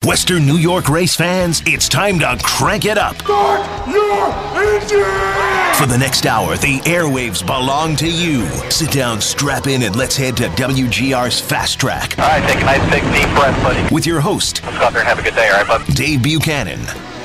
Western New York race fans, it's time to crank it up. Start your engine! For the next hour, the airwaves belong to you. Sit down, strap in, and let's head to WGR's Fast Track. All right, take a nice big deep breath, buddy. With your host, Let's go out there and have a good day, all right, bud? Dave Buchanan.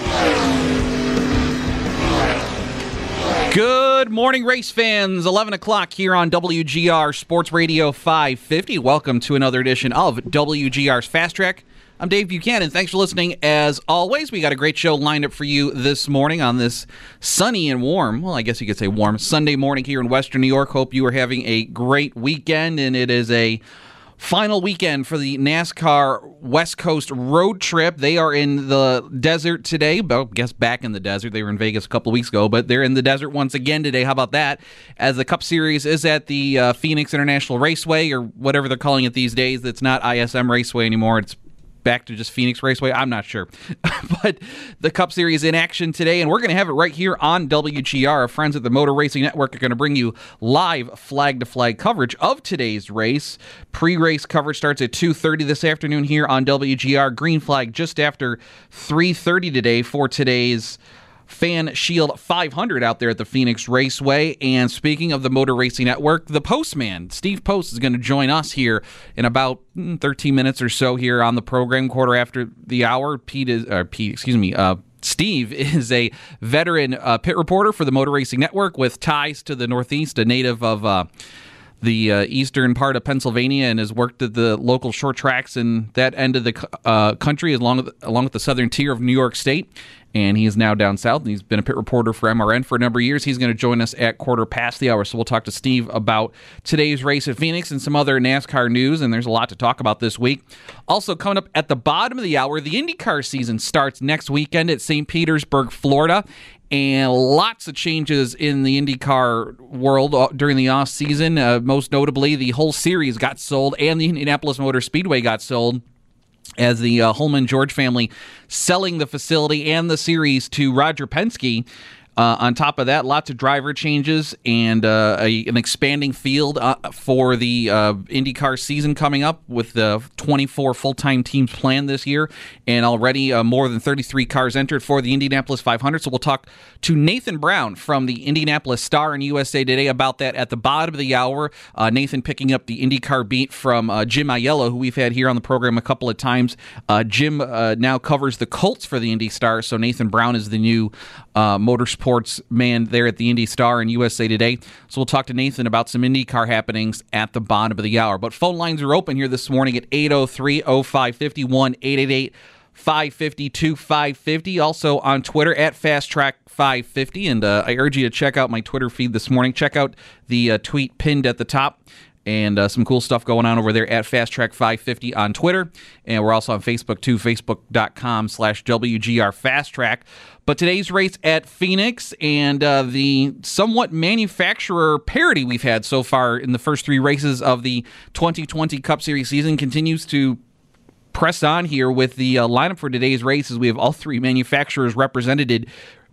Good morning, race fans. 11 o'clock here on WGR Sports Radio 550. Welcome to another edition of WGR's Fast Track. I'm Dave Buchanan. Thanks for listening. As always, we got a great show lined up for you this morning on this sunny and warm, well, I guess you could say warm, Sunday morning here in Western New York. Hope you are having a great weekend, and it is a final weekend for the NASCAR West Coast road trip. They are in the desert today. Well, I guess back in the desert. They were in Vegas a couple of weeks ago, but they're in the desert once again today. How about that? As the Cup Series is at the Phoenix International Raceway, or whatever they're calling it these days. It's not ISM Raceway anymore. It's back to just Phoenix Raceway. I'm not sure. But the Cup Series in action today, and we're going to have it right here on WGR. Our friends at the Motor Racing Network are going to bring you live flag-to-flag coverage of today's race. Pre-race coverage starts at 2:30 this afternoon here on WGR. Green flag just after 3:30 today for today's Fan Shield 500 out there at the Phoenix Raceway. And speaking of the Motor Racing Network, the Postman, Steve Post, is going to join us here in about 13 minutes or so here on the program, quarter after the hour. Steve is a veteran pit reporter for the Motor Racing Network with ties to the Northeast, a native of the eastern part of Pennsylvania, and has worked at the local short tracks in that end of the country, along with the southern tier of New York State. And he is now down south, and he's been a pit reporter for MRN for a number of years. He's going to join us at quarter past the hour, so we'll talk to Steve about today's race at Phoenix and some other NASCAR news, and there's a lot to talk about this week. Also coming up at the bottom of the hour, the IndyCar season starts next weekend at St. Petersburg, Florida, and lots of changes in the IndyCar world during the off season. Most notably, the whole series got sold, and the Indianapolis Motor Speedway got sold, as the Holman George family selling the facility and the series to Roger Penske. On top of that, lots of driver changes and an expanding field for the IndyCar season coming up, with the 24 full-time teams planned this year, and already more than 33 cars entered for the Indianapolis 500. So we'll talk to Nathan Brown from the Indianapolis Star and USA Today about that at the bottom of the hour. Nathan picking up the IndyCar beat from Jim Aiello, who we've had here on the program a couple of times. Jim now covers the Colts for the Indy Star, so Nathan Brown is the new motorsports man there at the Indy Star and USA Today. So we'll talk to Nathan about some IndyCar happenings at the bottom of the hour. But phone lines are open here this morning at 803-0550, 1-888-550-2550. Also on Twitter at FastTrack550. And I urge you to check out my Twitter feed this morning. Check out the tweet pinned at the top. And some cool stuff going on over there at FastTrack550 on Twitter. And we're also on Facebook, too, facebook.com/WGR Fast Track. But today's race at Phoenix, and the somewhat manufacturer parity we've had so far in the first three races of the 2020 Cup Series season continues to press on here with the lineup for today's races. We have all three manufacturers represented.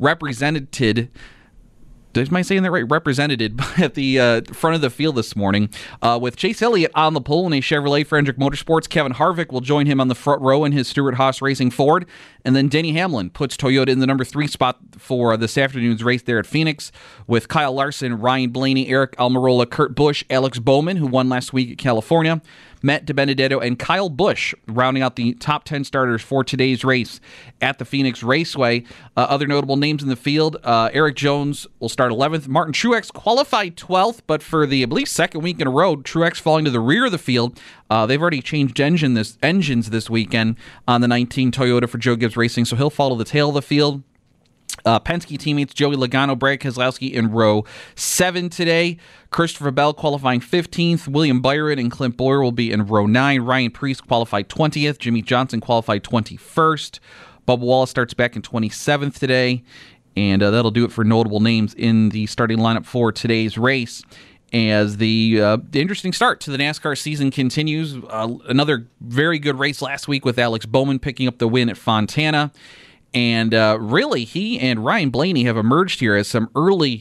Am I saying that right? Represented at the front of the field this morning, with Chase Elliott on the pole in a Chevrolet for Hendrick Motorsports. Kevin Harvick will join him on the front row in his Stewart-Haas Racing Ford. And then Denny Hamlin puts Toyota in the number 3 spot for this afternoon's race there at Phoenix, with Kyle Larson, Ryan Blaney, Eric Almirola, Kurt Busch, Alex Bowman, who won last week at California, Matt DiBenedetto, and Kyle Busch rounding out the top 10 starters for today's race at the Phoenix Raceway. Other notable names in the field, Eric Jones will start 11th. Martin Truex qualified 12th, but for the, I believe, second week in a row, Truex falling to the rear of the field. They've already changed engines this weekend on the 19 Toyota for Joe Gibbs Racing, so he'll follow the tail of the field. Penske teammates Joey Logano, Brad Keselowski in row 7 today. Christopher Bell qualifying 15th. William Byron and Clint Bowyer will be in row 9. Ryan Preece qualified 20th. Jimmy Johnson qualified 21st. Bubba Wallace starts back in 27th today. And that'll do it for notable names in the starting lineup for today's race. As the interesting start to the NASCAR season continues, another very good race last week with Alex Bowman picking up the win at Fontana. And really, he and Ryan Blaney have emerged here as some early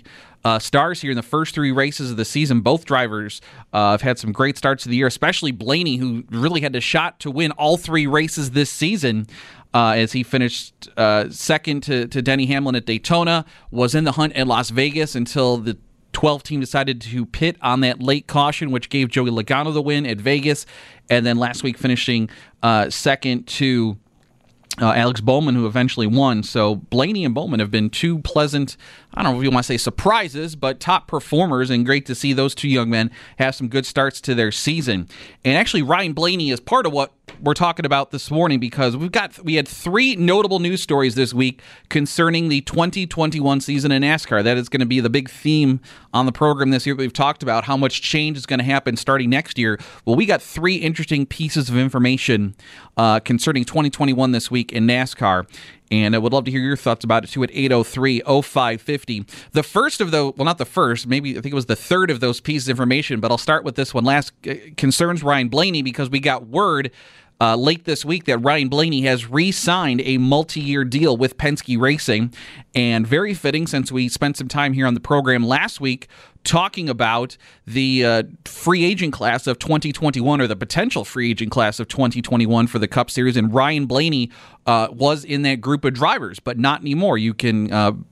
stars here in the first 3 races of the season. Both drivers have had some great starts of the year, especially Blaney, who really had a shot to win all 3 races this season. As he finished second to Denny Hamlin at Daytona, was in the hunt at Las Vegas until the 12 team decided to pit on that late caution, which gave Joey Logano the win at Vegas, and then last week finishing second to Alex Bowman, who eventually won. So Blaney and Bowman have been 2 pleasant, I don't know if you want to say surprises, but top performers, and great to see those 2 young men have some good starts to their season. And actually, Ryan Blaney is part of what we're talking about this morning, because we had 3 notable news stories this week concerning the 2021 season in NASCAR. That is going to be the big theme on the program this year. We've talked about how much change is going to happen starting next year. Well, we got 3 interesting pieces of information concerning 2021 this week in NASCAR. And I would love to hear your thoughts about it, too, at 803-0550. The first of those, well, not the first, maybe I think it was the third of those pieces of information, but I'll start with this one last, concerns Ryan Blaney, because we got word late this week that Ryan Blaney has re-signed a multi-year deal with Penske Racing, and very fitting since we spent some time here on the program last week talking about the free agent class of 2021, or the potential free agent class of 2021 for the Cup Series, and Ryan Blaney was in that group of drivers, but not anymore. You can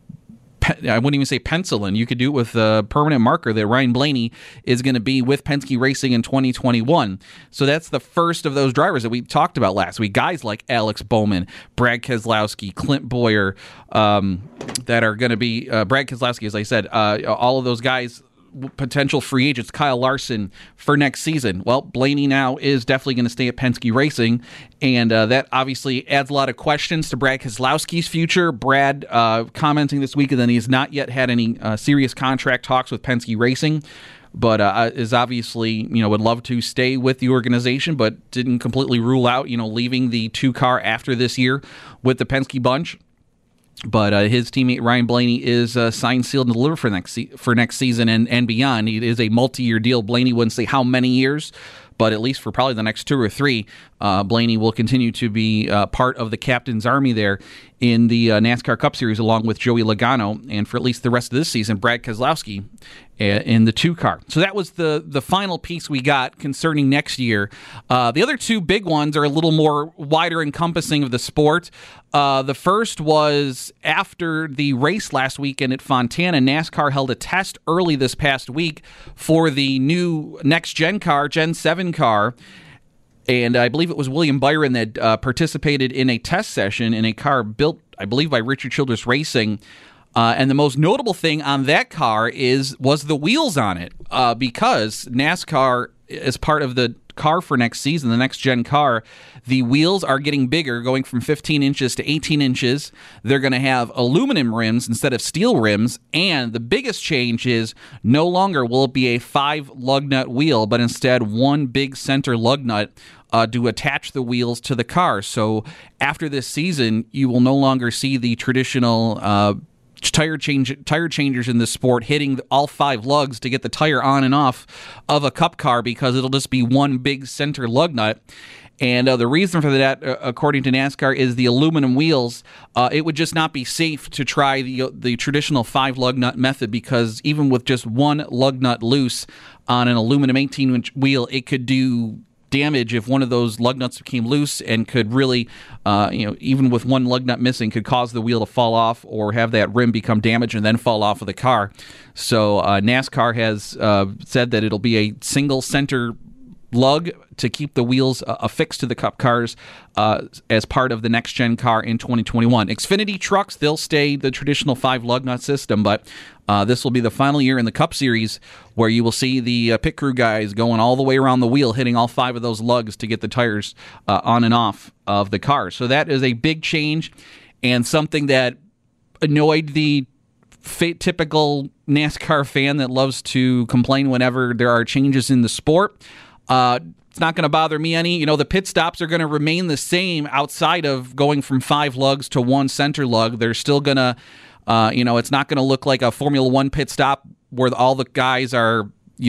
I wouldn't even say pencil in. You could do it with a permanent marker that Ryan Blaney is going to be with Penske Racing in 2021. So that's the first of those drivers that we talked about last week. Guys like Alex Bowman, Brad Keselowski, Clint Boyer, that are going to be Brad Keselowski, as I said, all of those guys, potential free agents, Kyle Larson for next season. Well, Blaney now is definitely going to stay at Penske Racing, and that obviously adds a lot of questions to Brad Keselowski's future. Brad commenting this week that he has not yet had any serious contract talks with Penske Racing, but is obviously, would love to stay with the organization, but didn't completely rule out, leaving the 2-car after this year with the Penske bunch. But his teammate Ryan Blaney is signed, sealed, and delivered for next season and beyond. It is a multi-year deal. Blaney wouldn't say how many years, but at least for probably the next 2 or 3, Blaney will continue to be part of the captain's army there in the NASCAR Cup Series, along with Joey Logano, and for at least the rest of this season, Brad Keselowski in the 2-car. So that was the final piece we got concerning next year. The other 2 big ones are a little more wider encompassing of the sport. The first was after the race last weekend at Fontana, NASCAR held a test early this past week for the new next-gen car, Gen 7 car, and I believe it was William Byron that participated in a test session in a car built, I believe, by Richard Childress Racing. And the most notable thing on that car was the wheels on it, because NASCAR, as part of the car for next season, the next-gen car, the wheels are getting bigger, going from 15 inches to 18 inches. They're going to have aluminum rims instead of steel rims, and the biggest change is no longer will it be a 5 lug nut wheel, but instead one big center lug nut to attach the wheels to the car. So after this season, you will no longer see the traditional tire changers in this sport hitting all 5 lugs to get the tire on and off of a Cup car, because it'll just be one big center lug nut. And the reason for that, according to NASCAR, is the aluminum wheels. It would just not be safe to try the traditional 5 lug nut method, because even with just one lug nut loose on an aluminum 18-inch wheel, it could do damage if one of those lug nuts became loose, and could really, even with one lug nut missing, could cause the wheel to fall off or have that rim become damaged and then fall off of the car. So NASCAR has said that it'll be a single center lug to keep the wheels affixed to the Cup cars as part of the next-gen car in 2021. Xfinity trucks, they'll stay the traditional 5 lug nut system, but this will be the final year in the Cup Series where you will see the pit crew guys going all the way around the wheel, hitting all 5 of those lugs to get the tires on and off of the car. So that is a big change, and something that annoyed the typical NASCAR fan that loves to complain whenever there are changes in the sport. It's not going to bother me any. The pit stops are going to remain the same outside of going from 5 lugs to one center lug. They're still going to, it's not going to look like a Formula One pit stop where all the guys are,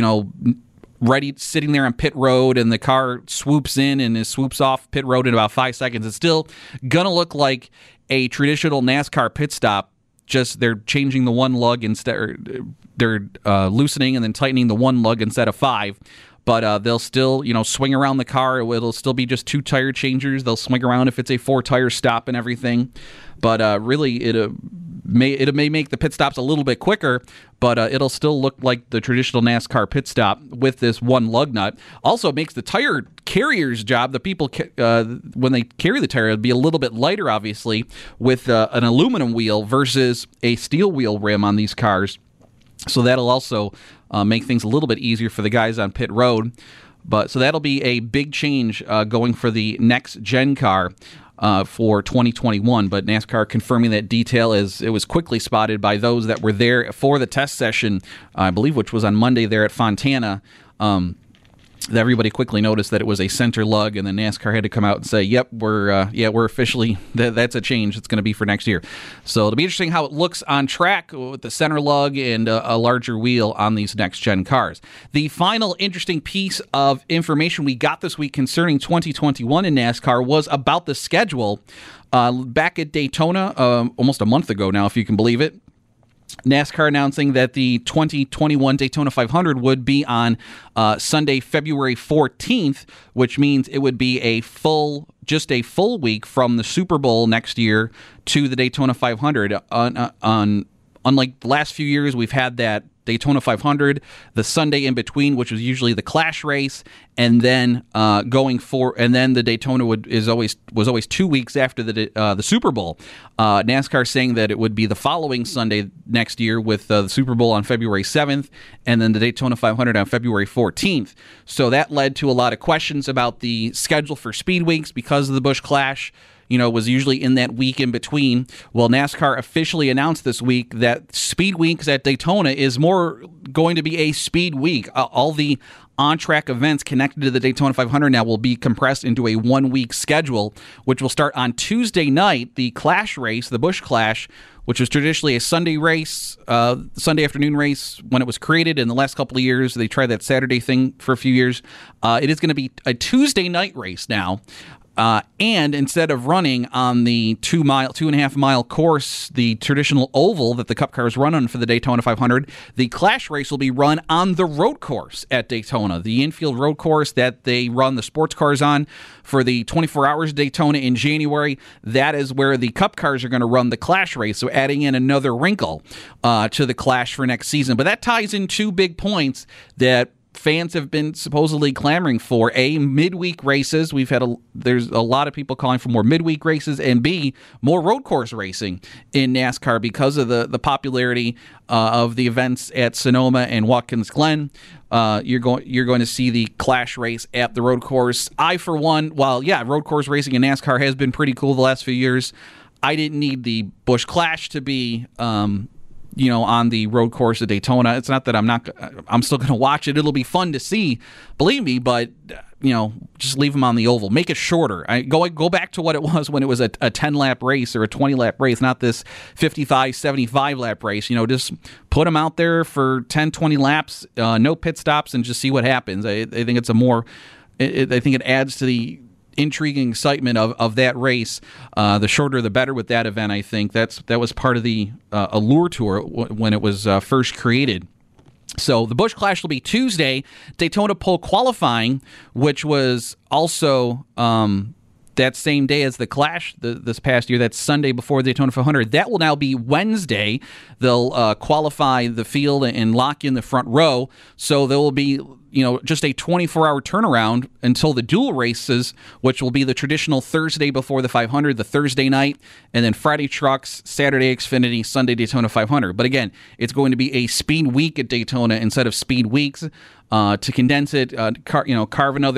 ready, sitting there on pit road, and the car swoops in and it swoops off pit road in about 5 seconds. It's still going to look like a traditional NASCAR pit stop they're changing the one lug instead. They're loosening and then tightening the one lug instead of 5. But they'll still, swing around the car. It'll still be just 2 tire changers. They'll swing around if it's a 4-tire stop and everything. But really, it may make the pit stops a little bit quicker, but it'll still look like the traditional NASCAR pit stop with this one lug nut. Also, it makes the tire carrier's job, the people, when they carry the tire, it'll be a little bit lighter, obviously, with an aluminum wheel versus a steel wheel rim on these cars. So that'll also make things a little bit easier for the guys on pit road. So that'll be a big change going for the next gen car for 2021. But NASCAR confirming that detail as it was quickly spotted by those that were there for the test session, I believe, which was on Monday there at Fontana. Everybody quickly noticed that it was a center lug, and then NASCAR had to come out and say, "Yep, we're officially that's a change. It's going to be for next year." So it'll be interesting how it looks on track with the center lug and a larger wheel on these next gen cars. The final interesting piece of information we got this week concerning 2021 in NASCAR was about the schedule. Back at Daytona, almost a month ago now, if you can believe it. NASCAR announcing that the 2021 Daytona 500 would be on Sunday, February 14th, which means it would be just a full week from the Super Bowl next year to the Daytona 500. Unlike the last few years, we've had that Daytona 500, the Sunday in between, which was usually the Clash race, and then the Daytona was always 2 weeks after the Super Bowl. NASCAR saying that it would be the following Sunday next year with the Super Bowl on February 7th, and then the Daytona 500 on February 14th. So that led to a lot of questions about the schedule for Speed Weeks because of the Busch Clash. Was usually in that week in between. Well, NASCAR officially announced this week that Speed Weeks at Daytona is more going to be a Speed Week. All the on-track events connected to the Daytona 500 now will be compressed into a one-week schedule, which will start on Tuesday night, the Clash race, the Busch Clash, which was traditionally a Sunday race, Sunday afternoon race when it was created. In the last couple of years, they tried that Saturday thing for a few years. It is going to be a Tuesday night race now. And instead of running on the 2.5 mile course, the traditional oval that the Cup cars run on for the Daytona 500, the Clash race will be run on the road course at Daytona, the infield road course that they run the sports cars on for the 24 Hours Daytona in January. That is where the Cup cars are going to run the Clash race, so adding in another wrinkle to the Clash for next season. But that ties in 2 big points that fans have been supposedly clamoring for. A, midweek races. There's a lot of people calling for more midweek races, and B, more road course racing in NASCAR because of the popularity of the events at Sonoma and Watkins Glen. You're going to see the Clash race at the road course. I, for one, road course racing in NASCAR has been pretty cool the last few years. I didn't need the Busch Clash to be on the road course at Daytona. It's not that I'm still going to watch it. It'll be fun to see, believe me, but, just leave them on the oval. Make it shorter. Go back to what it was when it was a 10-lap race or a 20-lap race, not this 55, 75-lap race. Just put them out there for 10, 20 laps, no pit stops, and just see what happens. I think it's I think it adds to the intriguing excitement of that race. The shorter the better with that event. I think that was part of the Allure Tour when it was first created. So the Busch Clash will be Tuesday. Daytona Pole qualifying, which was also that same day as the Clash this past year. That's Sunday before the Daytona 500. That will now be Wednesday. They'll qualify the field and lock in the front row. So there will be just a 24-hour turnaround until the dual races, which will be the traditional Thursday before the 500, the Thursday night, and then Friday Trucks, Saturday Xfinity, Sunday Daytona 500. But again, it's going to be a Speed Week at Daytona instead of Speed Weeks. To condense it, carve another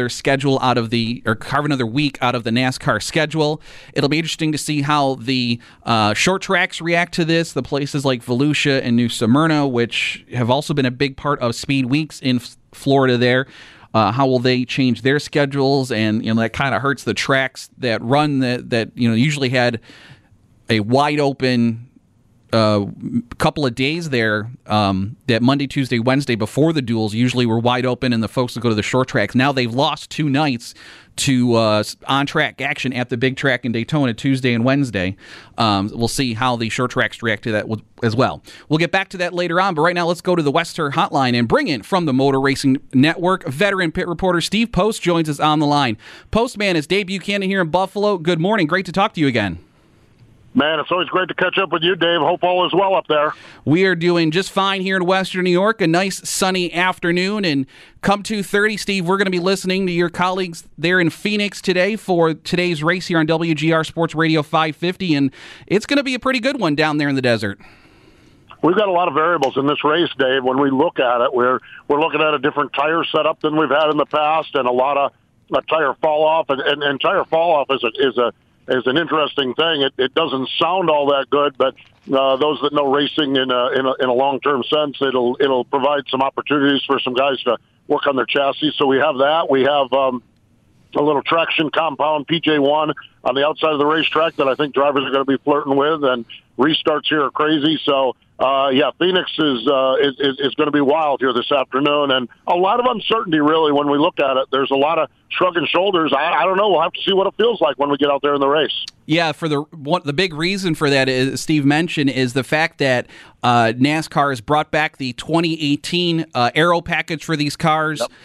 week out of the NASCAR schedule. It'll be interesting to see how the short tracks react to this. The places like Volusia and New Smyrna, which have also been a big part of Speed Weeks in Florida there. How will they change their schedules? And that kind of hurts the tracks that run that usually had a wide open couple of days there, that Monday, Tuesday, Wednesday before the duels usually were wide open and the folks would go to the short tracks. Now they've lost 2 nights to on-track action at the big track in Daytona Tuesday and Wednesday. We'll see how the short tracks react to that as well. We'll get back to that later on, but right now let's go to the Wester Hotline and bring in from the Motor Racing Network, veteran pit reporter Steve Post joins us on the line. Postman, it's Dave Buchanan here in Buffalo. Good morning. Great to talk to you again. Man, it's always great to catch up with you, Dave. Hope all is well up there. We are doing just fine here in Western New York. A nice sunny afternoon. And come 2:30, Steve, we're going to be listening to your colleagues there in Phoenix today for today's race here on WGR Sports Radio 550. And it's going to be a pretty good one down there in the desert. We've got a lot of variables in this race, Dave. When we look at it, we're looking at a different tire setup than we've had in the past, and a lot of tire fall off. And tire fall off is an interesting thing. It doesn't sound all that good, but those that know racing in a long-term sense, it'll provide some opportunities for some guys to work on their chassis. So we have that. We have a little traction compound PJ1 on the outside of the racetrack that I think drivers are going to be flirting with, and restarts here are crazy. So Phoenix is going to be wild here this afternoon, and a lot of uncertainty really when we look at it. There's a lot of shrugging shoulders. I don't know. We'll have to see what it feels like when we get out there in the race. Yeah, for the big reason for that, is Steve mentioned, is the fact that NASCAR has brought back the 2018 aero package for these cars. Yep.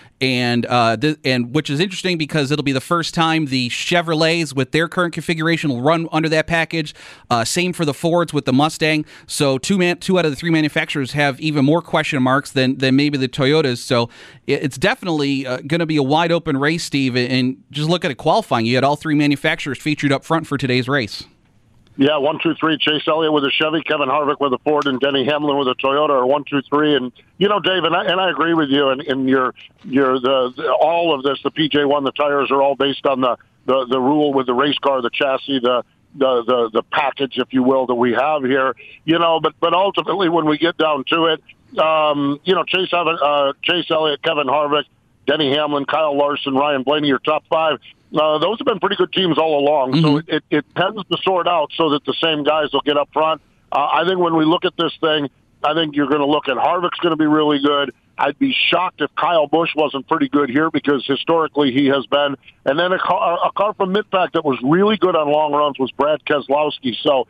And which is interesting because it'll be the first time the Chevrolets with their current configuration will run under that package. Same for the Fords with the Mustang. So two out of the 3 manufacturers have even more question marks than maybe the Toyotas. So it's definitely going to be a wide open race, Steve. And just look at it qualifying. You had all 3 manufacturers featured up front for today's race. Yeah, 1, 2, 3. Chase Elliott with a Chevy, Kevin Harvick with a Ford, and Denny Hamlin with a Toyota are 1, 2, 3. And Dave, and I agree with you. And your all of this, the PJ1, the tires are all based on the rule with the race car, the chassis, the package, if you will, that we have here. But ultimately, when we get down to it, Chase Elliott, Kevin Harvick, Denny Hamlin, Kyle Larson, Ryan Blaney, your top 5. Those have been pretty good teams all along, so it tends to sort out so that the same guys will get up front. I think when we look at this thing, I think you're going to look at Harvick's going to be really good. I'd be shocked if Kyle Busch wasn't pretty good here because historically he has been. And then a car from Mid-Pack that was really good on long runs was Brad Keselowski. So,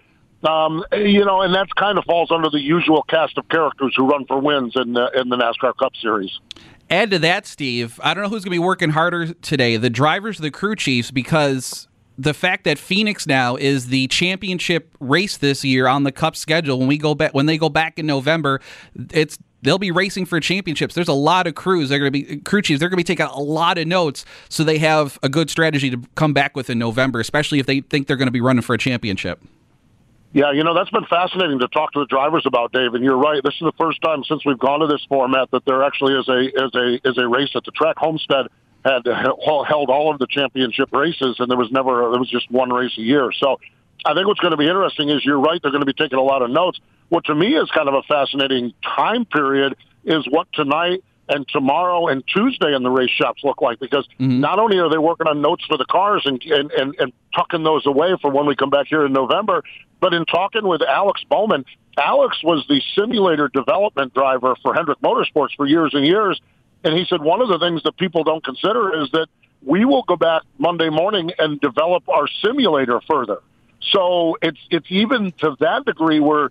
and that kind of falls under the usual cast of characters who run for wins in the NASCAR Cup Series. Add to that, Steve, I don't know who's going to be working harder today, the drivers or the crew chiefs, because the fact that Phoenix now is the championship race this year on the Cup schedule, when they go back in November, they'll be racing for championships. There's a lot of crews. They're going to be crew chiefs. They're going to be taking a lot of notes so they have a good strategy to come back with in November, especially if they think they're going to be running for a championship. Yeah, that's been fascinating to talk to the drivers about, Dave. And you're right. This is the first time since we've gone to this format that there actually is a race at the track. Homestead had held all of the championship races, and there was just one race a year. So I think what's going to be interesting is you're right. They're going to be taking a lot of notes. What to me is kind of a fascinating time period is what tonight and tomorrow and Tuesday in the race shops look like, because not only are they working on notes for the cars and tucking those away for when we come back here in November, but in talking with Alex Bowman, Alex was the simulator development driver for Hendrick Motorsports for years and years, and he said one of the things that people don't consider is that we will go back Monday morning and develop our simulator further. So it's even to that degree where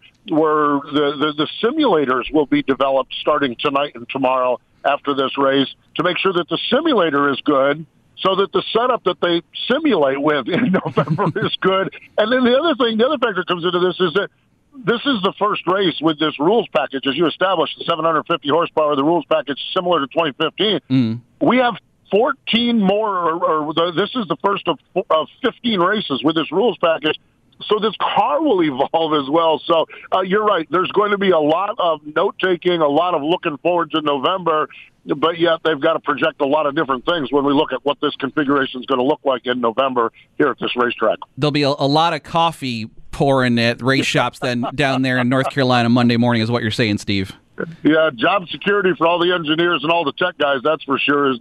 the simulators will be developed starting tonight and tomorrow after this race to make sure that the simulator is good, so that the setup that they simulate with in November is good. And then the other factor comes into this is that this is the first race with this rules package. As you established, the 750 horsepower, the rules package similar to 2015. We have 14 more, this is the first of 15 races with this rules package. So this car will evolve as well. So you're right. There's going to be a lot of note-taking, a lot of looking forward to November, but yet they've got to project a lot of different things when we look at what this configuration is going to look like in November here at this racetrack. There'll be a lot of coffee pouring at race shops then down there in North Carolina Monday morning is what you're saying, Steve. Yeah, job security for all the engineers and all the tech guys, that's for sure, as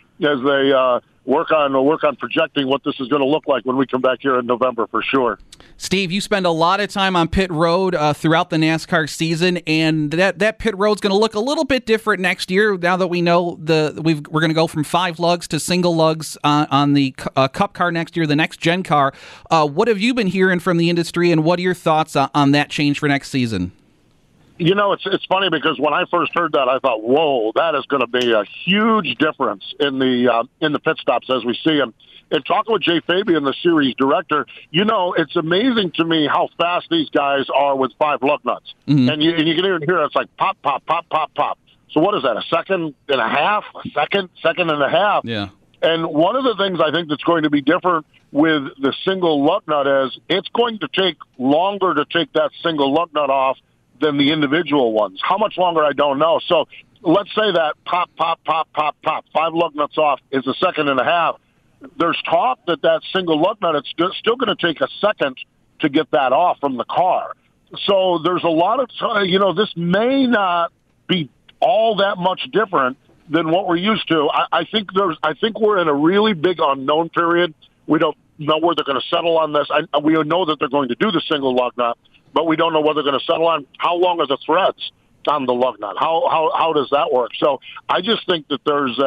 they work on projecting what this is going to look like when we come back here in November, for sure. Steve, you spend a lot of time on pit road throughout the NASCAR season, and that pit road's going to look a little bit different next year. Now that we know we're going to go from 5 lugs to single lugs on the Cup car next year, the next gen car. What have you been hearing from the industry, and what are your thoughts on that change for next season? You know, it's funny because when I first heard that, I thought, "Whoa, that is going to be a huge difference in the pit stops as we see them." And talking with Jay Fabian, the series director, you know, it's amazing to me how fast these guys are with 5 lug nuts. Mm-hmm. And you can even hear it's like pop, pop, pop, pop, pop. So what is that, a second and a half? A second and a half? Yeah. And one of the things I think that's going to be different with the single lug nut is it's going to take longer to take that single lug nut off than the individual ones. How much longer, I don't know. So let's say that pop, pop, pop, pop, pop, 5 lug nuts off is a second and a half. There's talk that single lug nut, it's still going to take a second to get that off from the car. So there's a lot of, this may not be all that much different than what we're used to. I think we're in a really big unknown period. We don't know where they're going to settle on this. We know that they're going to do the single lug nut, but we don't know whether they're going to settle on how long are the threads on the lug nut. How does that work? So I just think that there's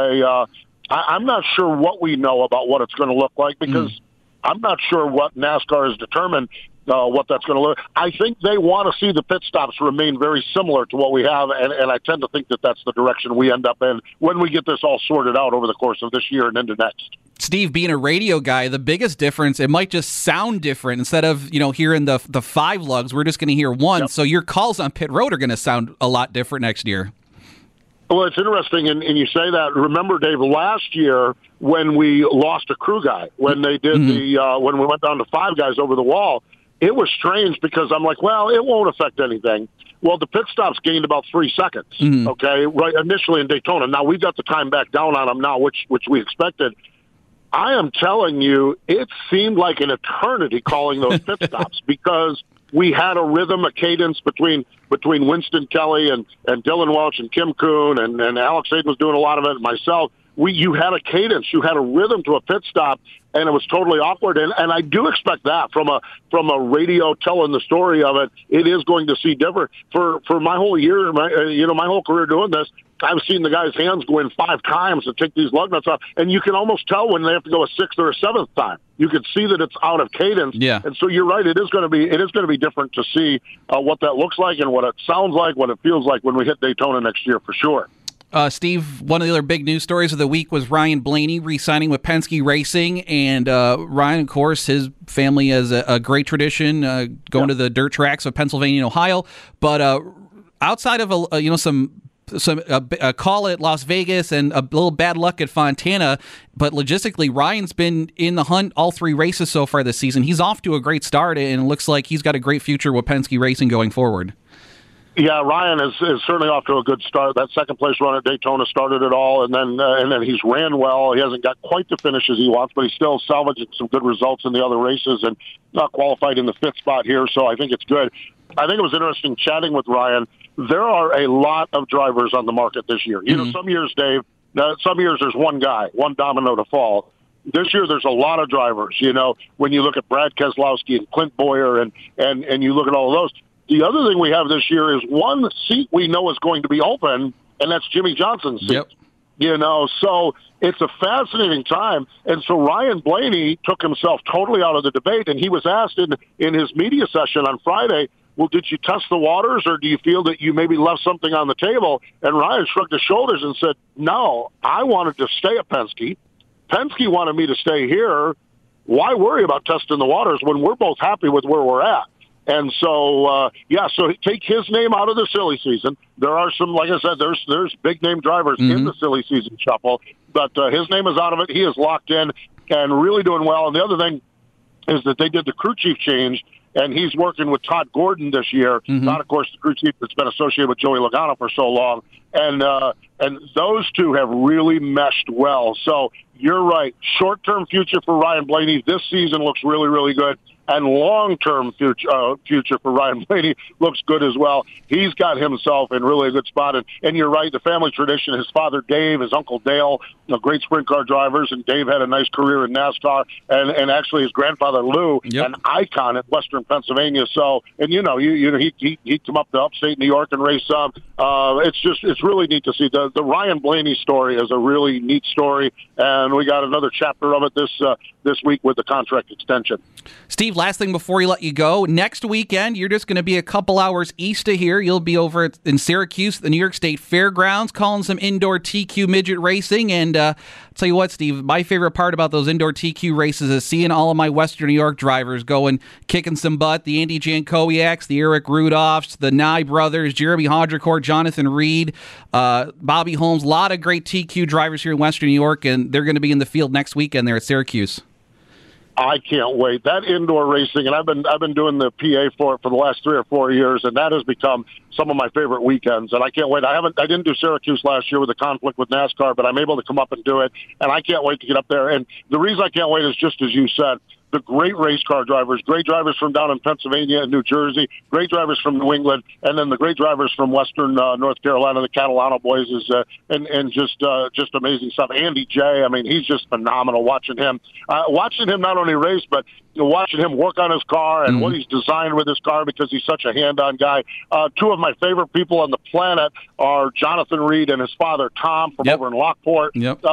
I'm not sure what we know about what it's going to look like because I'm not sure what NASCAR has determined what that's going to look. I think they want to see the pit stops remain very similar to what we have, and I tend to think that that's the direction we end up in when we get this all sorted out over the course of this year and into next. Steve, being a radio guy, the biggest difference, it might just sound different. Instead of, hearing the 5 lugs, we're just going to hear 1. Yep. So your calls on pit road are going to sound a lot different next year. Well, it's interesting, and you say that. Remember, Dave, last year when we lost a crew guy, when they did when we went down to 5 guys over the wall, it was strange because I'm like, well, it won't affect anything. Well, the pit stops gained about 3 seconds, okay, right initially in Daytona. Now, we've got the time back down on them now, which we expected. I am telling you, it seemed like an eternity calling those pit stops because we had a rhythm, a cadence between Winston Kelly and Dylan Welch and Kim Kuhn and Alex Hayden was doing a lot of it, and myself. You had a cadence, you had a rhythm to a pit stop, and it was totally awkward. And I do expect that from a radio telling the story of it. It is going to see different. For my whole year, my whole career doing this, I've seen the guy's hands go in 5 times to take these lug nuts off, and you can almost tell when they have to go a 6th or a 7th time. You can see that it's out of cadence. Yeah. And so you're right. It is going to be different to see what that looks like and what it sounds like, what it feels like when we hit Daytona next year for sure. Steve, one of the other big news stories of the week was Ryan Blaney re-signing with Penske Racing, and Ryan, of course, his family has a great tradition going to the dirt tracks of Pennsylvania and Ohio. But outside of some call at Las Vegas and a little bad luck at Fontana, but logistically, Ryan's been in the hunt all 3 races so far this season. He's off to a great start, and it looks like he's got a great future with Penske Racing going forward. Yeah, Ryan is certainly off to a good start. That second-place run at Daytona started it all, and then he's ran well. He hasn't got quite the finishes he wants, but he's still salvaging some good results in the other races and not qualified in the 5th spot here, so I think it's good. I think it was interesting chatting with Ryan. There are a lot of drivers on the market this year. You know, some years, Dave, some years there's one guy, one domino to fall. This year there's a lot of drivers, when you look at Brad Keselowski and Clint Boyer and you look at all of those. The other thing we have this year is one seat we know is going to be open, and that's Jimmy Johnson's seat. Yep. So it's a fascinating time. And so Ryan Blaney took himself totally out of the debate, and he was asked in his media session on Friday, well, did you test the waters, or do you feel that you maybe left something on the table? And Ryan shrugged his shoulders and said, no, I wanted to stay at Penske. Penske wanted me to stay here. Why worry about testing the waters when we're both happy with where we're at? And so, so take his name out of the silly season. There are some, like I said, there's big-name drivers in the silly season shuffle, but his name is out of it. He is locked in and really doing well. And the other thing is that they did the crew chief change, and he's working with Todd Gordon this year. Todd, of course, the crew chief that's been associated with Joey Logano for so long. And those two have really meshed well. So you're right. Short-term future for Ryan Blaney this season looks really, really good. and long-term future for Ryan Blaney looks good as well. He's got himself in really a good spot. And you're right, the family tradition, his father Dave, his uncle Dale, great sprint car drivers, and Dave had a nice career in NASCAR, and actually his grandfather Lou, an icon at Western Pennsylvania. So, and he'd come up to upstate New York and race some. It's really neat to see. The Ryan Blaney story is a really neat story, and we got another chapter of it this week with the contract extension. Steve, last thing before we let you go, next weekend you're just going to be a couple hours east of here. You'll be over in Syracuse at the New York State Fairgrounds calling some indoor TQ midget racing. And I'll tell you what, Steve, my favorite part about those indoor TQ races is seeing all of my Western New York drivers going, kicking some butt. The Andy Jankowiaks, the Eric Rudolphs, the Nye brothers, Jeremy Hodricourt, Jonathan Reed, Bobby Holmes, a lot of great TQ drivers here in Western New York, and they're going to be in the field next weekend there at Syracuse. I can't wait. That indoor racing, and I've been doing the PA for it for the last 3 or 4 years, and that has become some of my favorite weekends. And I can't wait. I didn't do Syracuse last year with the conflict with NASCAR, but I'm able to come up and do it, and I can't wait to get up there. And the reason I can't wait is just as you said. The great race car drivers, great drivers from down in Pennsylvania and New Jersey, great drivers from New England, and then the great drivers from Western North Carolina, the Catalano boys, and just amazing stuff. Andy J, I mean, he's just phenomenal. Watching him not only race, but watching him work on his car and what he's designed with his car because he's such a hand-on guy. Two of my favorite people on the planet are Jonathan Reed and his father Tom from over in Lockport.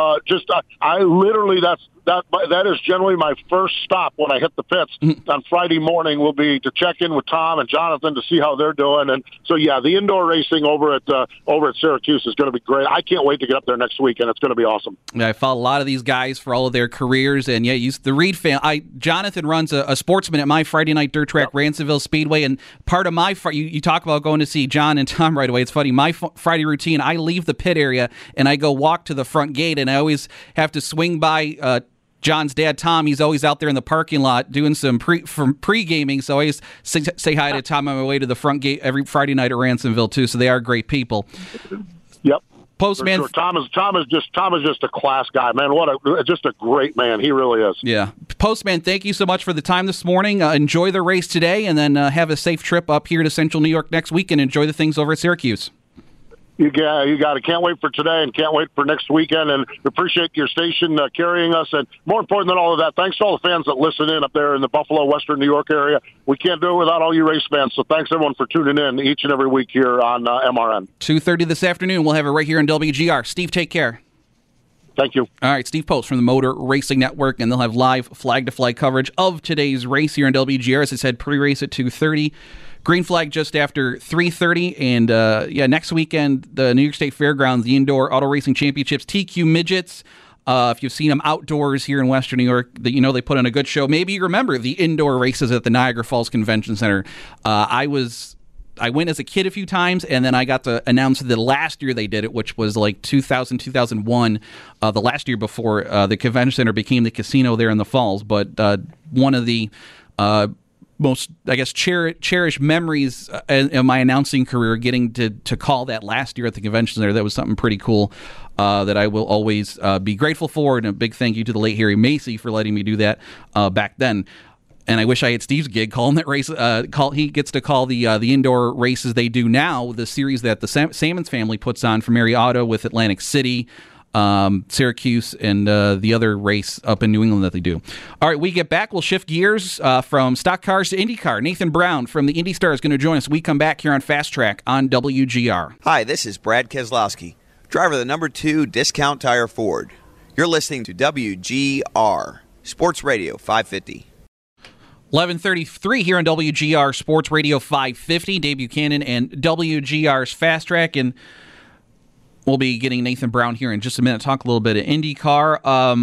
I literally that is generally my first stop when I hit the pits on Friday morning will be to check in with Tom and Jonathan to see how they're doing. And so, the indoor racing over at Syracuse is going to be great. I can't wait to get up there next week, and it's going to be awesome. Yeah, I follow a lot of these guys for all of their careers, and the Reed family. Jonathan runs a Sportsman at my Friday night dirt track, Ransomville Speedway, and part of my you talk about going to see John and Tom right away. It's funny. My Friday routine, I leave the pit area and I go walk to the front gate, and I always have to swing by John's dad, Tom. He's always out there in the parking lot doing some pre-gaming, so I always say hi to Tom on my way to the front gate every Friday night at Ransomville, too, so they are great people. Yep. Postman, sure. Tom is just a class guy, man. Just a great man. He really is. Yeah. Postman, thank you so much for the time this morning. Enjoy the race today, and then have a safe trip up here to Central New York next week, and enjoy the things over at Syracuse. You got it. Can't wait for today and can't wait for next weekend, and appreciate your station carrying us. And more important than all of that, thanks to all the fans that listen in up there in the Buffalo, Western New York area. We can't do it without all you race fans, so thanks everyone for tuning in each and every week here on MRN. 2:30 this afternoon. We'll have it right here on WGR. Steve, take care. Thank you. All right, Steve Post from the Motor Racing Network, and they'll have live flag-to-flag coverage of today's race here on WGR. As I said, pre-race at 2:30. Green flag just after 3:30, and next weekend, the New York State Fairgrounds, the Indoor Auto Racing Championships, TQ Midgets. If you've seen them outdoors here in Western New York, they put on a good show. Maybe you remember the indoor races at the Niagara Falls Convention Center. I went as a kid a few times, and then I got to announce the last year they did it, which was like 2000, 2001, the last year before the convention center became the casino there in the Falls. But one of the most, I guess, cherished memories in my announcing career, getting to call that last year at the convention center. That was something pretty cool that I will always be grateful for, and a big thank you to the late Harry Macy for letting me do that back then. And I wish I had Steve's gig calling that race. He gets to call the indoor races they do now, the series that the Salmons family puts on for Mary Auto with Atlantic City, Syracuse, and the other race up in New England that they do. All right, we get back. We'll shift gears from stock cars to IndyCar. Nathan Brown from the Indy Star is going to join us. We come back here on Fast Track on WGR. Hi, this is Brad Keselowski, driver of the number 2 Discount Tire Ford. You're listening to WGR, Sports Radio 550. 11:33 here on WGR Sports Radio 550. Dave Buchanan and WGR's Fast Track, and we'll be getting Nathan Brown here in just a minute. Talk a little bit of IndyCar.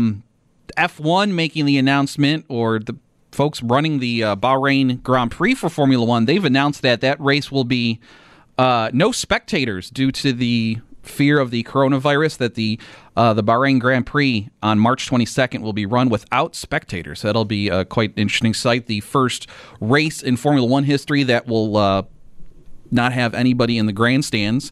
F1 making the announcement, or the folks running the Bahrain Grand Prix for Formula One, they've announced that race will be no spectators due to the fear of the coronavirus, that the Bahrain Grand Prix on March 22nd will be run without spectators. That'll be quite an interesting sight. The first race in Formula One history that will not have anybody in the grandstands.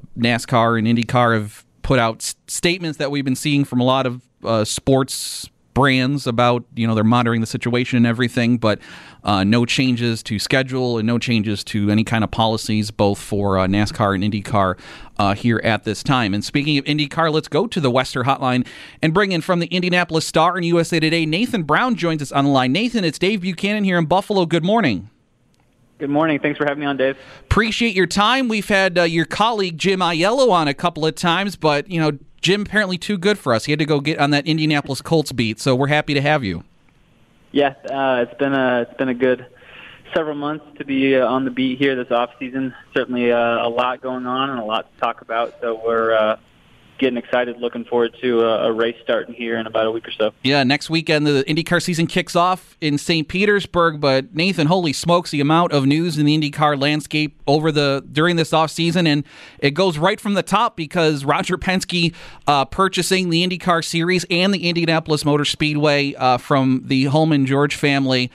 NASCAR and IndyCar have put out statements that we've been seeing from a lot of sports brands about, they're monitoring the situation and everything, but no changes to schedule and no changes to any kind of policies, both for NASCAR and IndyCar here at this time. And speaking of IndyCar, let's go to the Western Hotline and bring in from the Indianapolis Star and USA Today, Nathan Brown joins us on the line. Nathan, it's Dave Buchanan here in Buffalo. Good morning. Good morning. Thanks for having me on, Dave. Appreciate your time. We've had your colleague Jim Aiello on a couple of times, but, Jim apparently too good for us. He had to go get on that Indianapolis Colts beat, so we're happy to have you. Yeah, it's been a good several months to be on the beat here this off season. Certainly a lot going on and a lot to talk about. So we're getting excited, looking forward to a race starting here in about a week or so. Yeah, next weekend the IndyCar season kicks off in St. Petersburg. But Nathan, holy smokes, the amount of news in the IndyCar landscape during this off season, and it goes right from the top because Roger Penske purchasing the IndyCar series and the Indianapolis Motor Speedway from the Holman George family.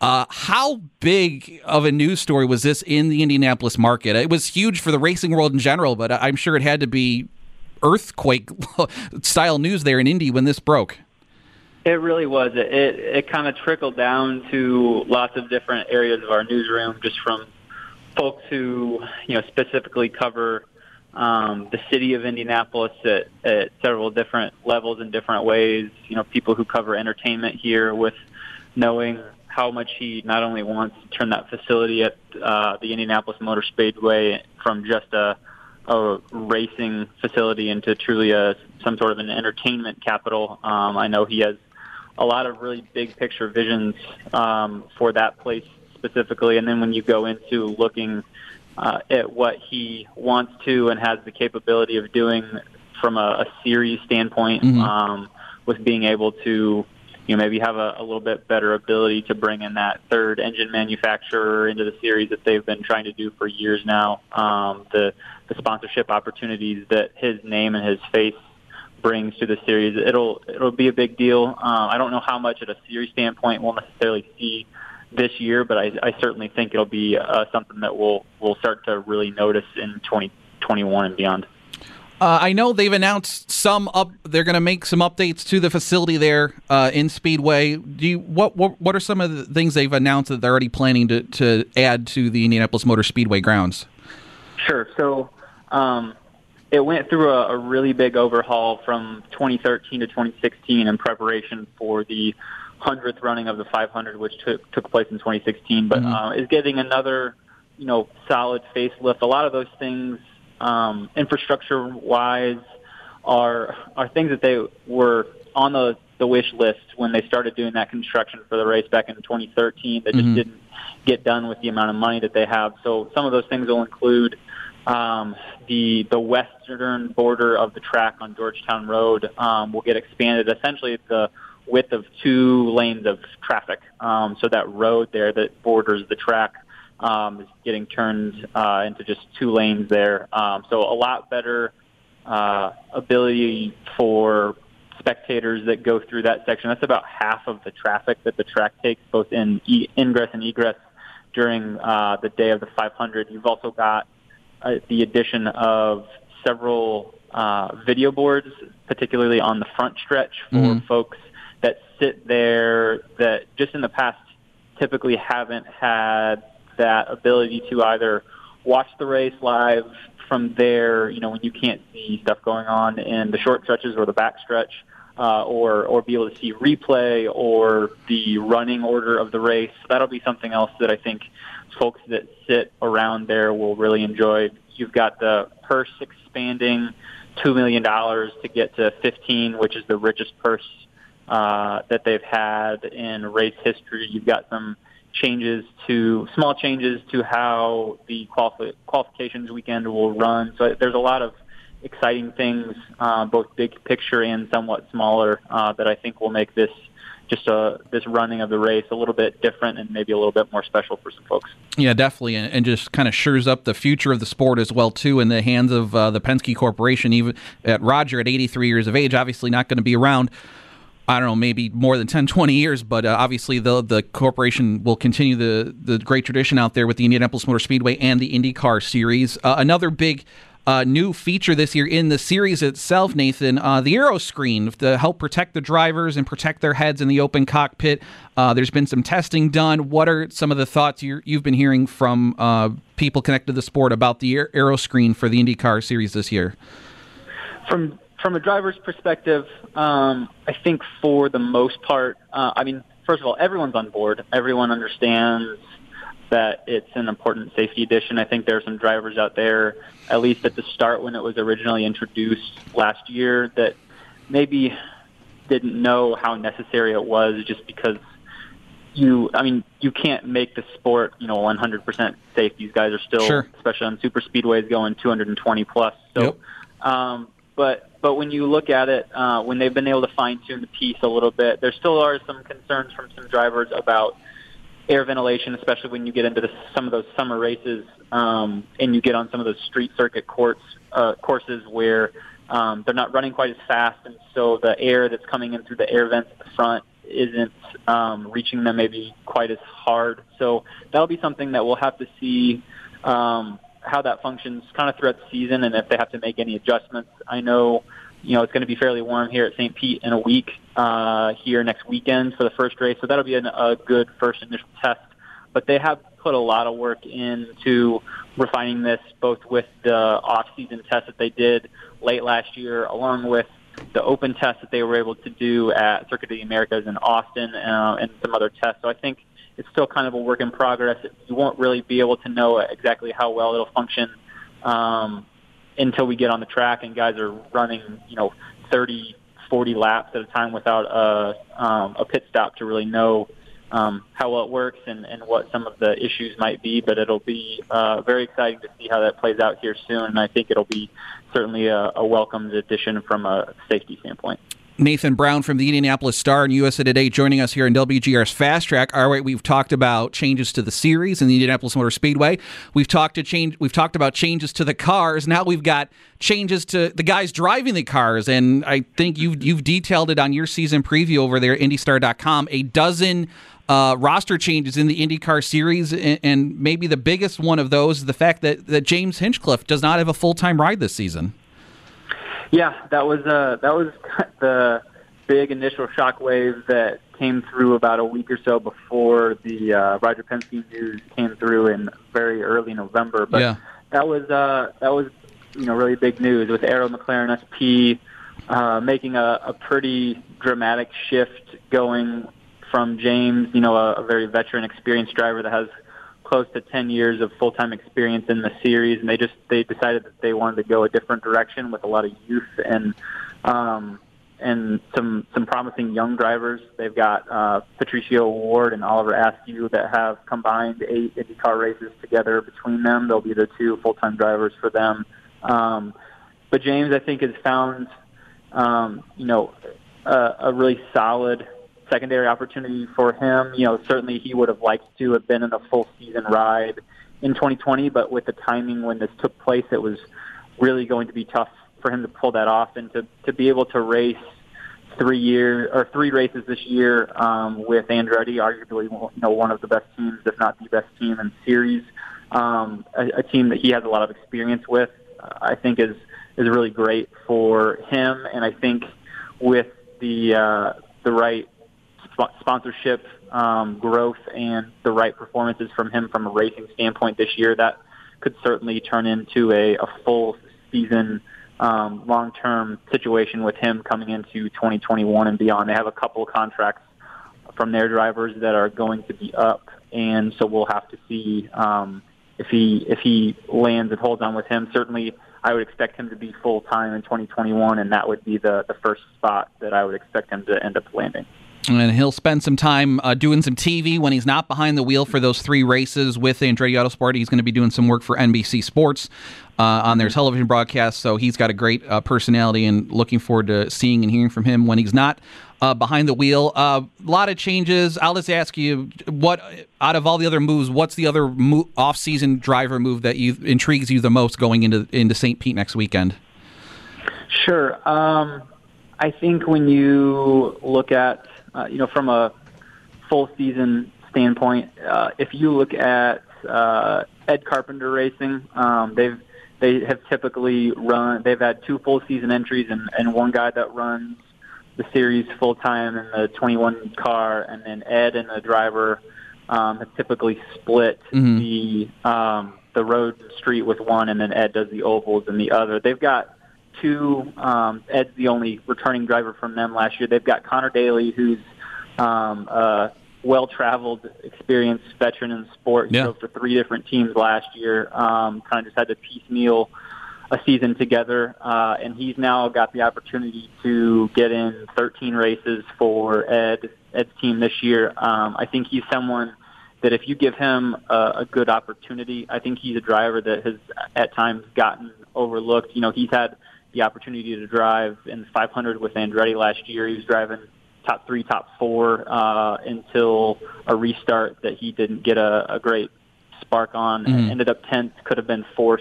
How big of a news story was this in the Indianapolis market? It was huge for the racing world in general, but I'm sure it had to be earthquake style news there in Indy when this broke. It really was. It kind of trickled down to lots of different areas of our newsroom, just from folks who specifically cover the city of Indianapolis at several different levels in different ways. People who cover entertainment here, with knowing how much he not only wants to turn that facility at the Indianapolis Motor Speedway from just a racing facility into truly some sort of an entertainment capital. I know he has a lot of really big picture visions for that place specifically. And then when you go into looking at what he wants to and has the capability of doing from a series standpoint, with being able to maybe have a little bit better ability to bring in that third engine manufacturer into the series that they've been trying to do for years now. The sponsorship opportunities that his name and his face brings to the series, it'll be a big deal. I don't know how much at a series standpoint we'll necessarily see this year, but I certainly think it'll be something that we'll start to really notice in 2021 and beyond. I know they've announced they're going to make some updates to the facility there in Speedway. What are some of the things they've announced that they're already planning to add to the Indianapolis Motor Speedway grounds? Sure. So it went through a really big overhaul from 2013 to 2016 in preparation for the 100th running of the 500, which took place in 2016. But is getting another solid facelift. A lot of those things, infrastructure-wise, are things that they were on the wish list when they started doing that construction for the race back in 2013 that just didn't get done with the amount of money that they have. So some of those things will include the western border of the track on Georgetown Road will get expanded, essentially the width of 2 lanes of traffic. So that road there that borders the track is getting turned into just 2 lanes there. So a lot better ability for spectators that go through that section. That's about half of the traffic that the track takes, both in ingress and egress during the day of the 500. You've also got the addition of several video boards, particularly on the front stretch for folks that sit there that just in the past typically haven't had that ability to either watch the race live from there, when you can't see stuff going on in the short stretches or the back stretch, or be able to see replay or the running order of the race. So that'll be something else that I think folks that sit around there will really enjoy. You've got the purse expanding $2 million to get to 15, which is the richest purse that they've had in race history. You've got some small changes to how the qualifications weekend will run. So there's a lot of exciting things, both big picture and somewhat smaller, that I think will make this running of the race a little bit different and maybe a little bit more special for some folks. Yeah, definitely, and just kind of shores up the future of the sport as well, too, in the hands of the Penske Corporation. Even at Roger at 83 years of age, obviously not going to be around, I don't know, maybe more than 10, 20 years, but obviously the corporation will continue the great tradition out there with the Indianapolis Motor Speedway and the IndyCar Series. Another big new feature this year in the series itself, Nathan, the aero screen to help protect the drivers and protect their heads in the open cockpit. There's been some testing done. What are some of the thoughts you've been hearing from people connected to the sport about the aero screen for the IndyCar series this year? From a driver's perspective, I think for the most part, first of all, everyone's on board. Everyone understands that it's an important safety addition. I think there are some drivers out there, at least at the start when it was originally introduced last year, that maybe didn't know how necessary it was, just because you can't make the sport, 100% safe. These guys are still, sure, especially on super speedways, going 220 plus. So, yep. But when you look at it, when they've been able to fine-tune the piece a little bit, there still are some concerns from some drivers about air ventilation, especially when you get into some of those summer races, and you get on some of those street circuit courses where they're not running quite as fast, and so the air that's coming in through the air vents at the front isn't reaching them maybe quite as hard. So that'll be something that we'll have to see how that functions kind of throughout the season, and if they have to make any adjustments. I know, it's going to be fairly warm here at St. Pete in a week here next weekend for the first race, so that'll be a good first initial test. But they have put a lot of work into refining this, both with the off-season test that they did late last year, along with the open test that they were able to do at Circuit of the Americas in Austin, and some other tests. So I think it's still kind of a work in progress. You won't really be able to know exactly how well it'll function until we get on the track and guys are running, 30, 40 laps at a time without a pit stop to really know how well it works and what some of the issues might be. But it'll be very exciting to see how that plays out here soon, and I think it'll be certainly a welcomed addition from a safety standpoint. Nathan Brown from the Indianapolis Star and USA Today joining us here in WGR's Fast Track. All right, we've talked about changes to the series in the Indianapolis Motor Speedway. We've talked about changes to the cars. Now we've got changes to the guys driving the cars, and I think you've detailed it on your season preview over there at IndyStar.com. A dozen roster changes in the IndyCar series, and maybe the biggest one of those is the fact that James Hinchcliffe does not have a full-time ride this season. Yeah, that was the big initial shockwave that came through about a week or so before the Roger Penske news came through in very early November. But yeah, that was really big news with Arrow McLaren SP making a pretty dramatic shift, going from James, a very veteran, experienced driver that has close to 10 years of full-time experience in the series, and they decided that they wanted to go a different direction with a lot of youth and some promising young drivers. They've got Patricio Ward and Oliver Askew that have combined 8 IndyCar races together between them. They'll be the 2 full-time drivers for them. But James, I think, has found a really solid secondary opportunity for him. Certainly he would have liked to have been in a full season ride in 2020, but with the timing when this took place, it was really going to be tough for him to pull that off, and to be able to race 3 races this year with Andretti, arguably one of the best teams, if not the best team in series, a team that he has a lot of experience with, I think is really great for him. And I think with the right sponsorship growth and the right performances from him from a racing standpoint this year, that could certainly turn into a full season long-term situation with him coming into 2021 and beyond. They have a couple of contracts from their drivers that are going to be up, and so we'll have to see if he lands and holds on with him. Certainly I would expect him to be full-time in 2021, and that would be the first spot that I would expect him to end up landing. And he'll spend some time doing some TV when he's not behind the wheel for those 3 races with Andretti Autosport. He's going to be doing some work for NBC Sports on their television broadcast, so he's got a great personality, and looking forward to seeing and hearing from him when he's not behind the wheel. A lot of changes. I'll just ask you, what out of all the other moves, what's the other off-season driver move that intrigues you the most going into St. Pete next weekend? Sure. I think when you look at from a full season standpoint, if you look at Ed Carpenter Racing, they've they have typically they've had 2 full season entries and one guy that runs the series full time in the 21 car, and then Ed and the driver have typically split the road and street with one, and then Ed does the ovals in the other. They've got 2. Ed's the only returning driver from them last year. They've got Connor Daly, who's a well-traveled, experienced veteran in the sport. He drove for 3 different teams last year. Kind of just had to piecemeal a season together, and he's now got the opportunity to get in 13 races for Ed's team this year. I think he's someone that if you give him a good opportunity, I think he's a driver that has at times gotten overlooked. He's had the opportunity to drive in the 500 with Andretti last year. He was driving top 3, top 4 until a restart that he didn't get a great spark on, and ended up 10th, could have been 4th.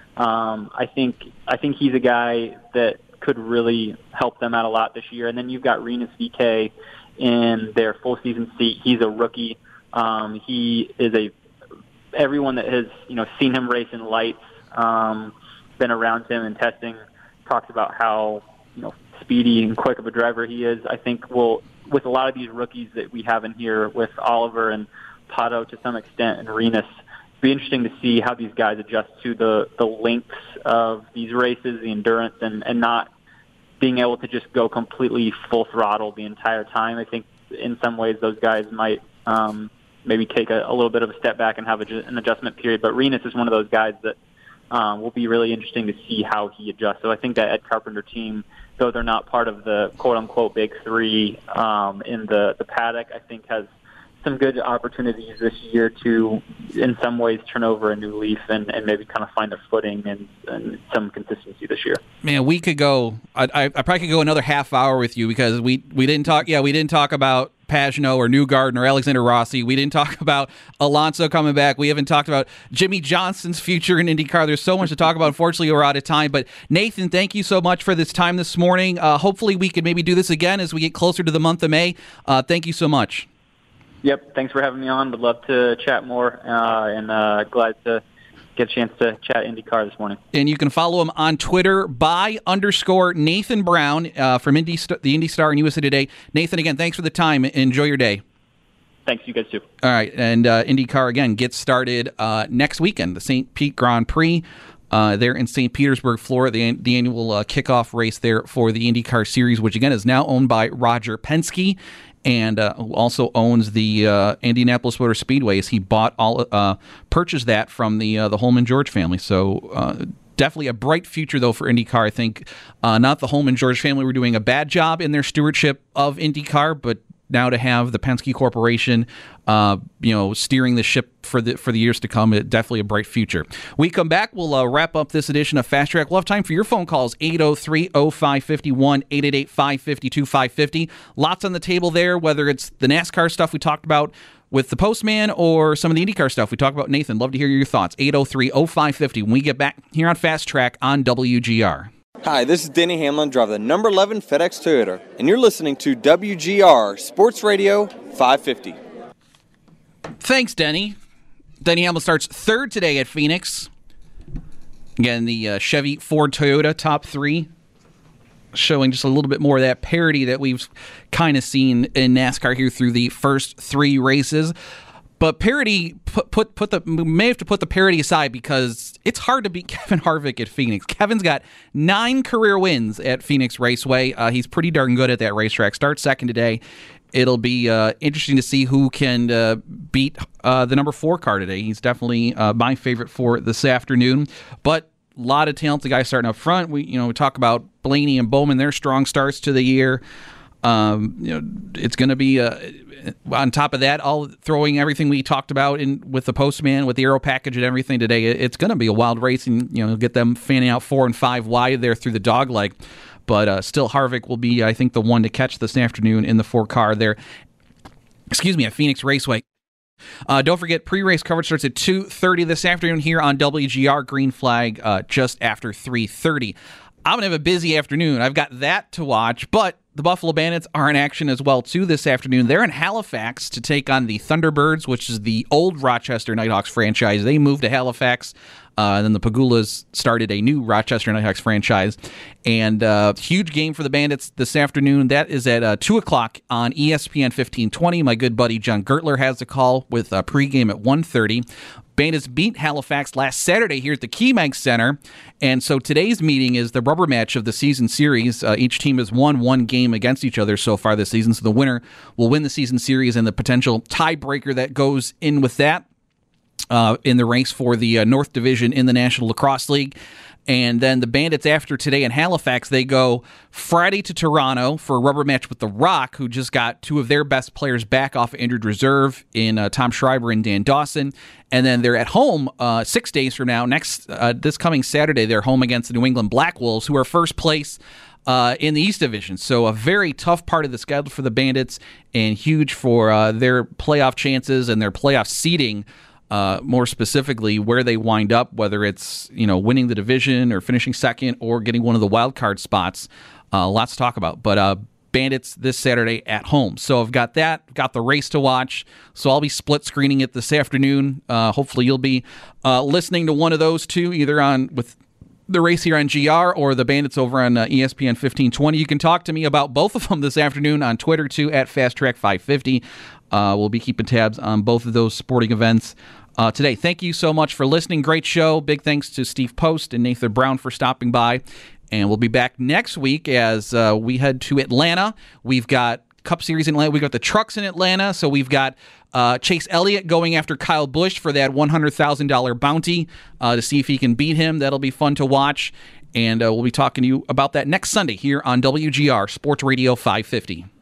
I think he's a guy that could really help them out a lot this year. And then you've got Rinus VeeKay in their full season seat. He's a rookie. He is everyone that has seen him race in lights, been around him in testing, talks about how speedy and quick of a driver he is. I think with a lot of these rookies that we have in here, with Oliver and Pato to some extent and Rinus, be interesting to see how these guys adjust to the lengths of these races, the endurance, and not being able to just go completely full throttle the entire time. I think in some ways those guys might maybe take a little bit of a step back and have an adjustment period. But Rinus is one of those guys that will be really interesting to see how he adjusts. So I think that Ed Carpenter team, though they're not part of the quote-unquote big 3 in the paddock, I think has some good opportunities this year to, in some ways, turn over a new leaf and maybe kind of find their footing and some consistency this year. Man, we could go. I probably could go another half hour with you because we didn't talk. Yeah, we didn't talk about Pagenaud or Newgarden or Alexander Rossi. We didn't talk about Alonso coming back. We haven't talked about Jimmy Johnson's future in IndyCar. There's so much to talk about. Unfortunately, we're out of time. But Nathan, thank you so much for this time this morning. Hopefully, we could maybe do this again as we get closer to the month of May. Thank you so much. Yep, thanks for having me on. Would love to chat more, and glad to get a chance to chat IndyCar this morning. And you can follow him on Twitter _Nathan Brown from the Indy Star and USA Today. Nathan, again, thanks for the time. Enjoy your day. Thanks, you guys too. All right, and IndyCar, again, gets started next weekend, the St. Pete Grand Prix. There in St. Petersburg, Florida, the annual kickoff race there for the IndyCar Series, which, again, is now owned by Roger Penske, and who also owns the Indianapolis Motor Speedway. He purchased that from the Holman George family. So definitely a bright future, though, for IndyCar. I think not the Holman George family were doing a bad job in their stewardship of IndyCar, but now to have the Penske Corporation, steering the ship for the years to come, definitely a bright future. We come back, we'll wrap up this edition of Fast Track. We'll have time for your phone calls, 803-0551, 888-552-550. Lots on the table there, whether it's the NASCAR stuff we talked about with the Postman or some of the IndyCar stuff we talked about. Nathan, love to hear your thoughts. 803-0550 when we get back here on Fast Track on WGR. Hi, this is Denny Hamlin, driver of the number 11 FedEx Toyota, and you're listening to WGR Sports Radio 550. Thanks, Denny. Denny Hamlin starts third today at Phoenix. Again, the Chevy, Ford, Toyota top 3, showing just a little bit more of that parity that we've kind of seen in NASCAR here through the first 3 races. But parity, may have to put the parity aside because it's hard to beat Kevin Harvick at Phoenix. Kevin's got 9 career wins at Phoenix Raceway. He's pretty darn good at that racetrack. Starts second today. It'll be interesting to see who can beat the number 4 car today. He's definitely my favorite for this afternoon. But a lot of talented guys starting up front. We talk about Blaney and Bowman, their strong starts to the year. It's going to be on top of that, all throwing everything we talked about with the Postman, with the aero package and everything today. It's going to be a wild race, and get them fanning out 4 and 5 wide there through the dogleg. But still, Harvick will be, I think, the one to catch this afternoon in the 4 car there. At Phoenix Raceway. Don't forget, pre-race coverage starts at 2:30 this afternoon here on WGR. Green flag just after 3:30. I'm going to have a busy afternoon. I've got that to watch, but the Buffalo Bandits are in action as well, too, this afternoon. They're in Halifax to take on the Thunderbirds, which is the old Rochester Nighthawks franchise. They moved to Halifax. Then the Pagulas started a new Rochester Nighthawks franchise. And huge game for the Bandits this afternoon. That is at 2 o'clock on ESPN 1520. My good buddy John Gertler has the call with a pregame at 1:30. Bandits beat Halifax last Saturday here at the KeyBank Center, and so today's meeting is the rubber match of the season series. Each team has won one game against each other so far this season, so the winner will win the season series and the potential tiebreaker that goes in with that in the race for the North Division in the National Lacrosse League. And then the Bandits, after today in Halifax, they go Friday to Toronto for a rubber match with the Rock, who just got two of their best players back off injured reserve in Tom Schreiber and Dan Dawson. And then they're at home 6 days from now. This coming Saturday, they're home against the New England Black Wolves, who are first place in the East Division. So a very tough part of the schedule for the Bandits and huge for their playoff chances and their playoff seeding. More specifically, where they wind up, whether it's winning the division or finishing second or getting one of the wild card spots. Lots to talk about. But Bandits this Saturday at home. So I've got that, got the race to watch. So I'll be split screening it this afternoon. Hopefully you'll be listening to one of those two, either on with the race here on GR or the Bandits over on ESPN 1520. You can talk to me about both of them this afternoon on Twitter too at FastTrack550. We'll be keeping tabs on both of those sporting events today. Thank you so much for listening. Great show. Big thanks to Steve Post and Nathan Brown for stopping by. And we'll be back next week as we head to Atlanta. We've got Cup Series in Atlanta. We've got the Trucks in Atlanta. So we've got Chase Elliott going after Kyle Busch for that $100,000 bounty to see if he can beat him. That'll be fun to watch. And we'll be talking to you about that next Sunday here on WGR Sports Radio 550.